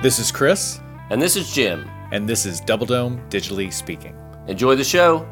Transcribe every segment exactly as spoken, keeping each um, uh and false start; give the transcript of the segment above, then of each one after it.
This is Chris. And this is Jim. And this is Double Dome Digitally Speaking. Enjoy the show.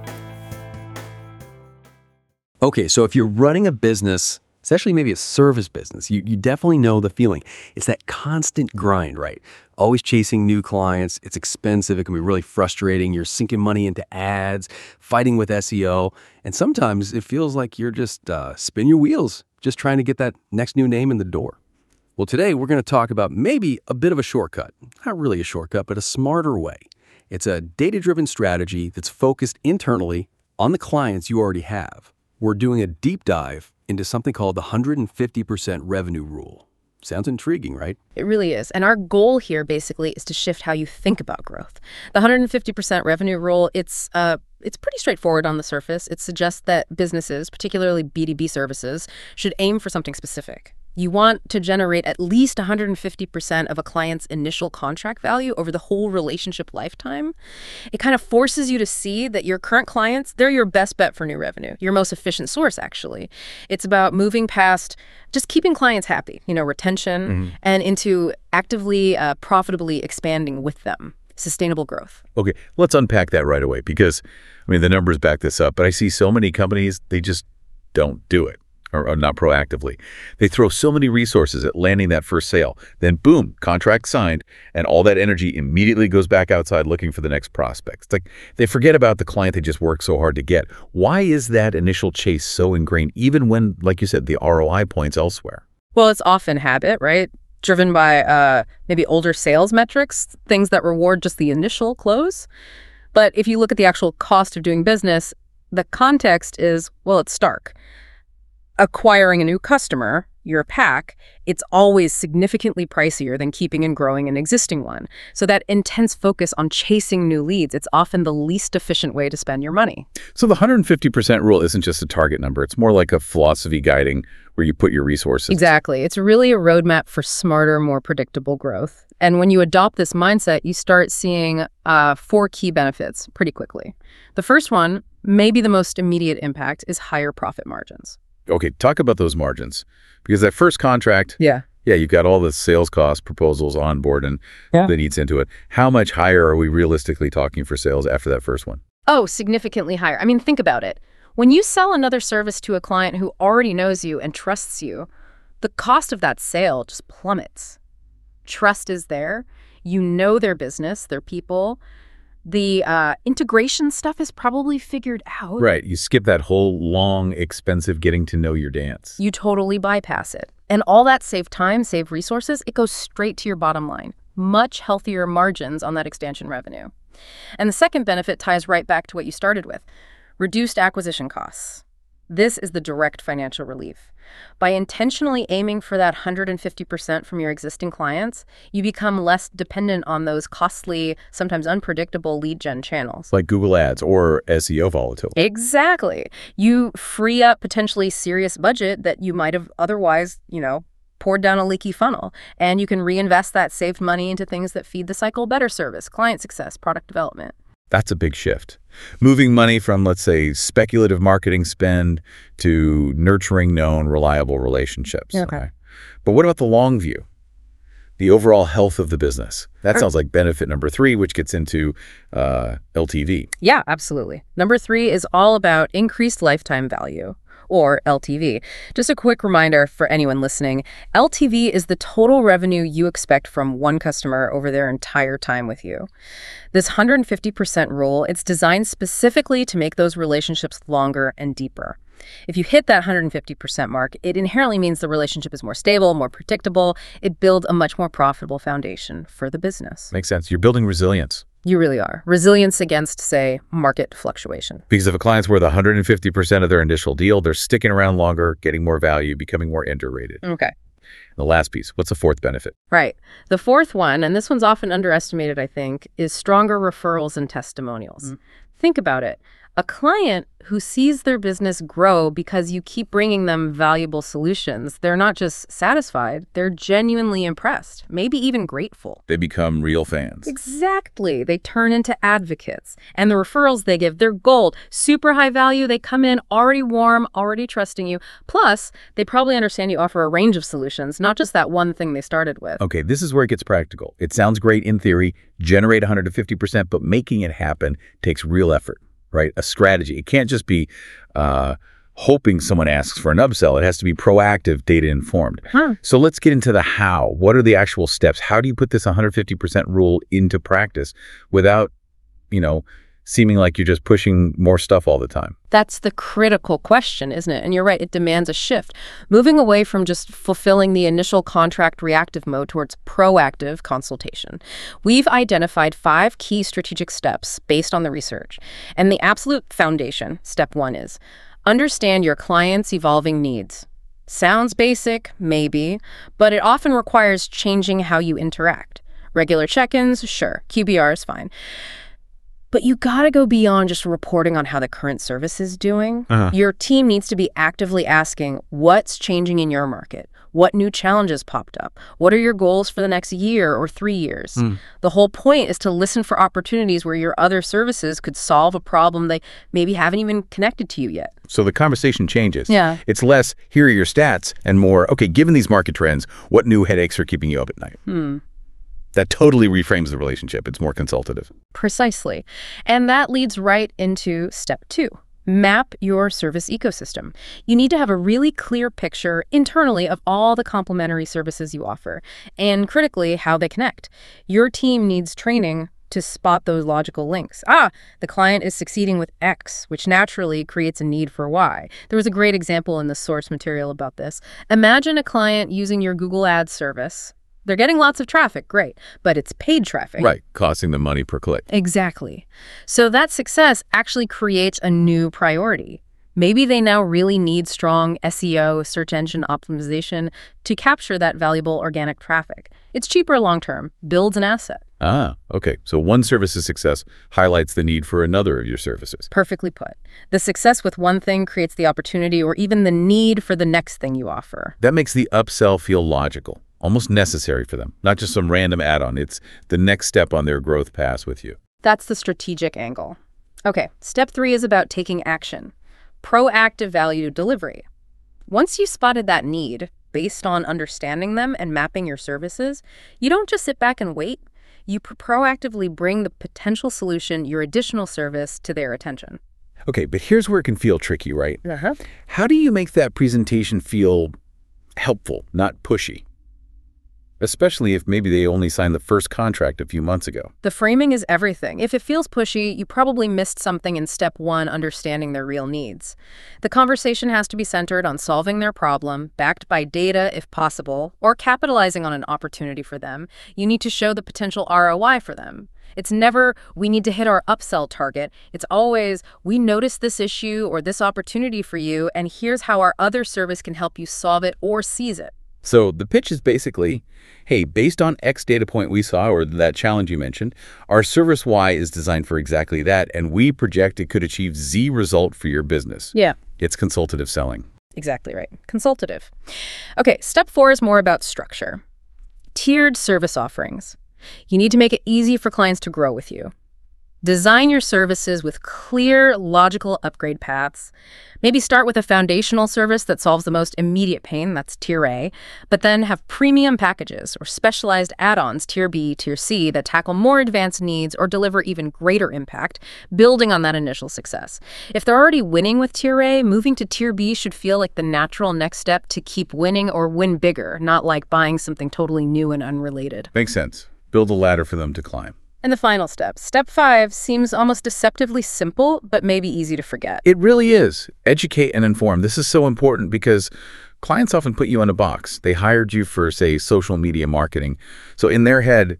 Okay, so if you're running a business, especially maybe a service business, you, you definitely know the feeling. It's that constant grind, right? Always chasing new clients. It's expensive. It can be really frustrating. You're sinking money into ads, fighting with S E O. And sometimes it feels like you're just uh, spin your wheels, just trying to get that next new name in the door. Well, today we're going to talk about maybe a bit of a shortcut. Not really a shortcut, but a smarter way. It's a data-driven strategy that's focused internally on the clients you already have. We're doing a deep dive into something called the one hundred fifty percent revenue rule. Sounds intriguing, right? It really is. And our goal here basically is to shift how you think about growth. The one hundred fifty percent revenue rule, it's uh, it's pretty straightforward on the surface. It suggests that businesses, particularly B two B services, should aim for something specific. You want to generate at least one hundred fifty percent of a client's initial contract value over the whole relationship lifetime. It kind of forces you to see that your current clients, they're your best bet for new revenue, your most efficient source, actually. It's about moving past just keeping clients happy, you know, retention, mm-hmm. and into actively, uh, profitably expanding with them. Sustainable growth. Okay, let's unpack that right away because, I mean, the numbers back this up, but I see so many companies, they just don't do it. Or, or not proactively. They throw so many resources at landing that first sale. Then boom, contract signed, and all that energy immediately goes back outside looking for the next prospect. It's like they forget about the client they just worked so hard to get. Why is that initial chase so ingrained, even when, like you said, the R O I points elsewhere? Well, it's often habit, right? Driven by uh, maybe older sales metrics, things that reward just the initial close. But if you look at the actual cost of doing business, the context is, well, it's stark. Acquiring a new customer, your P A C, it's always significantly pricier than keeping and growing an existing one. So that intense focus on chasing new leads, it's often the least efficient way to spend your money. So the one hundred fifty percent rule isn't just a target number. It's more like a philosophy guiding where you put your resources. Exactly. It's really a roadmap for smarter, more predictable growth. And when you adopt this mindset, you start seeing uh, four key benefits pretty quickly. The first one, maybe the most immediate impact, is higher profit margins. Okay, talk about those margins. Because that first contract, yeah, yeah, you've got all the sales cost proposals on board and yeah. that eats into it. How much higher are we realistically talking for sales after that first one? Oh, significantly higher. I mean, think about it. When you sell another service to a client who already knows you and trusts you, the cost of that sale just plummets. Trust is there. You know their business, their people. The uh, integration stuff is probably figured out. Right. You skip that whole long, expensive getting to know your dance. You totally bypass it. And all that save time, save resources, it goes straight to your bottom line. Much healthier margins on that expansion revenue. And the second benefit ties right back to what you started with. Reduced acquisition costs. This is the direct financial relief. By intentionally aiming for that one hundred fifty percent from your existing clients, you become less dependent on those costly, sometimes unpredictable lead gen channels. Like Google Ads or S E O volatility. Exactly. You free up potentially serious budget that you might have otherwise, you know, poured down a leaky funnel. And you can reinvest that saved money into things that feed the cycle better service, client success, product development. That's a big shift. Moving money from, let's say, speculative marketing spend to nurturing known, reliable relationships. Okay. okay. But what about the long view? The overall health of the business. That sounds like benefit number three, which gets into uh, L T V. Yeah, absolutely. Number three is all about increased lifetime value, or L T V. Just a quick reminder for anyone listening, L T V is the total revenue you expect from one customer over their entire time with you. This one hundred fifty percent rule, it's designed specifically to make those relationships longer and deeper. If you hit that one hundred fifty percent mark, it inherently means the relationship is more stable, more predictable. It builds a much more profitable foundation for the business. Makes sense. You're building resilience. You really are. Resilience against, say, market fluctuation. Because if a client's worth one hundred fifty percent of their initial deal, they're sticking around longer, getting more value, becoming more underrated. Okay. The last piece, what's the fourth benefit? Right. The fourth one, and this one's often underestimated, I think, is stronger referrals and testimonials. Mm. Think about it. A client who sees their business grow because you keep bringing them valuable solutions, they're not just satisfied, they're genuinely impressed, maybe even grateful. They become real fans. Exactly. They turn into advocates. And the referrals they give, they're gold. Super high value. They come in already warm, already trusting you. Plus, they probably understand you offer a range of solutions, not just that one thing they started with. Okay, this is where it gets practical. It sounds great in theory, generate one hundred fifty percent, but making it happen takes real effort, right? A strategy. It can't just be uh, hoping someone asks for an upsell. It has to be proactive, data-informed. Huh. So let's get into the how. What are the actual steps? How do you put this one hundred fifty percent rule into practice without, you know, seeming like you're just pushing more stuff all the time? That's the critical question, isn't it? And you're right, it demands a shift. Moving away from just fulfilling the initial contract reactive mode towards proactive consultation. We've identified five key strategic steps based on the research. And the absolute foundation, step one, is understand your client's evolving needs. Sounds basic, maybe, but it often requires changing how you interact. Regular check-ins, sure. Q B R is fine. But you gotta go beyond just reporting on how the current service is doing. Uh-huh. Your team needs to be actively asking what's changing in your market, what new challenges popped up, what are your goals for the next year or three years. Mm. The whole point is to listen for opportunities where your other services could solve a problem they maybe haven't even connected to you yet. So the conversation changes. Yeah. It's less, here are your stats, and more, okay, given these market trends, what new headaches are keeping you up at night? Hmm. That totally reframes the relationship. It's more consultative. Precisely. And that leads right into step two. Map your service ecosystem. You need to have a really clear picture internally of all the complementary services you offer, and critically, how they connect. Your team needs training to spot those logical links. Ah, the client is succeeding with X, which naturally creates a need for Y. There was a great example in the source material about this. Imagine a client using your Google Ads service. They're getting lots of traffic, great, but it's paid traffic. Right, costing them money per click. Exactly. So that success actually creates a new priority. Maybe they now really need strong S E O, search engine optimization, to capture that valuable organic traffic. It's cheaper long-term, builds an asset. Ah, okay. So one service's success highlights the need for another of your services. Perfectly put. The success with one thing creates the opportunity or even the need for the next thing you offer. That makes the upsell feel logical, almost necessary for them, not just some random add-on. It's the next step on their growth path with you. That's the strategic angle. Okay, step three is about taking action. Proactive value delivery. Once you spotted that need, based on understanding them and mapping your services, you don't just sit back and wait. You pr- proactively bring the potential solution, your additional service, to their attention. Okay, but here's where it can feel tricky, right? Uh-huh. How do you make that presentation feel helpful, not pushy? Especially if maybe they only signed the first contract a few months ago. The framing is everything. If it feels pushy, you probably missed something in step one, understanding their real needs. The conversation has to be centered on solving their problem, backed by data if possible, or capitalizing on an opportunity for them. You need to show the potential R O I for them. It's never, we need to hit our upsell target. It's always, we noticed this issue or this opportunity for you, and here's how our other service can help you solve it or seize it. So the pitch is basically, hey, based on X data point we saw, or that challenge you mentioned, our service Y is designed for exactly that, and we project it could achieve Z result for your business. Yeah. It's consultative selling. Exactly right. Consultative. Okay, step four is more about structure. Tiered service offerings. You need to make it easy for clients to grow with you. Design your services with clear, logical upgrade paths. Maybe start with a foundational service that solves the most immediate pain, that's Tier A, but then have premium packages or specialized add-ons, Tier B, Tier C, that tackle more advanced needs or deliver even greater impact, building on that initial success. If they're already winning with Tier A, moving to Tier B should feel like the natural next step to keep winning or win bigger, not like buying something totally new and unrelated. Makes sense. Build a ladder for them to climb. And the final step, step five, seems almost deceptively simple, but maybe easy to forget. It really is. Educate and inform. This is so important because clients often put you in a box. They hired you for, say, social media marketing. So in their head,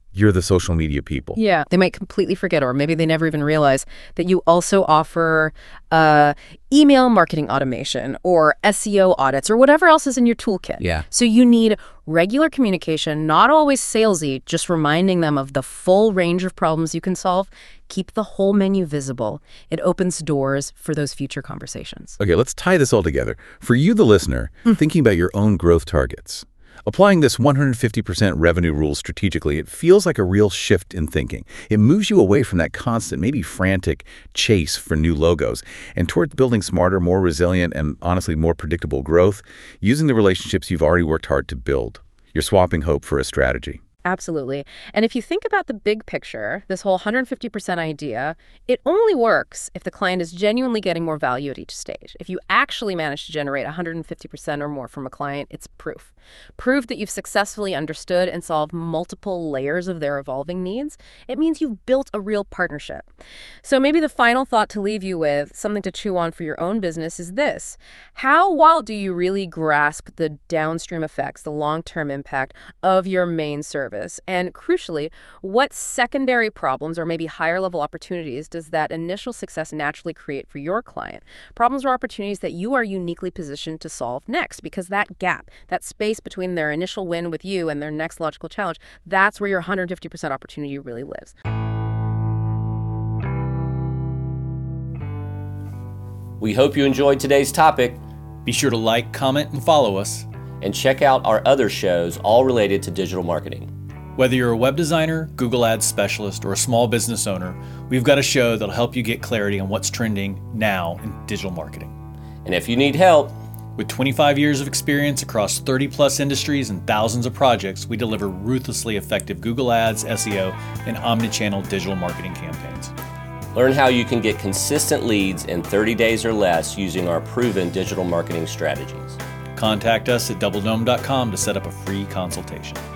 you're the social media people. Yeah, they might completely forget, or maybe they never even realize that you also offer uh, email marketing automation or S E O audits or whatever else is in your toolkit. Yeah. So you need regular communication, not always salesy, just reminding them of the full range of problems you can solve. Keep the whole menu visible. It opens doors for those future conversations. Okay, let's tie this all together. For you, the listener, thinking about your own growth targets, applying this one hundred fifty percent revenue rule strategically, it feels like a real shift in thinking. It moves you away from that constant, maybe frantic chase for new logos and towards building smarter, more resilient, and honestly more predictable growth using the relationships you've already worked hard to build. You're swapping hope for a strategy. Absolutely. And if you think about the big picture, this whole one hundred fifty percent idea, it only works if the client is genuinely getting more value at each stage. If you actually manage to generate one hundred fifty percent or more from a client, it's proof. Proof that you've successfully understood and solved multiple layers of their evolving needs. It means you've built a real partnership. So maybe the final thought to leave you with, something to chew on for your own business, is this. How well do you really grasp the downstream effects, the long-term impact of your main service? And crucially, what secondary problems or maybe higher level opportunities does that initial success naturally create for your client? Problems or opportunities that you are uniquely positioned to solve next, because that gap, that space between their initial win with you and their next logical challenge, that's where your one hundred fifty percent opportunity really lives. We hope you enjoyed today's topic, Be sure to like, comment, and follow us. and check out our other shows all related to digital marketing. Whether you're a web designer, Google Ads specialist, or a small business owner, we've got a show that'll help you get clarity on what's trending now in digital marketing. And if you need help, With twenty-five years of experience across thirty plus industries and thousands of projects, we deliver ruthlessly effective Google Ads, S E O, and omnichannel digital marketing campaigns. learn how you can get consistent leads in thirty days or less using our proven digital marketing strategies. Contact us at double dome dot com to set up a free consultation.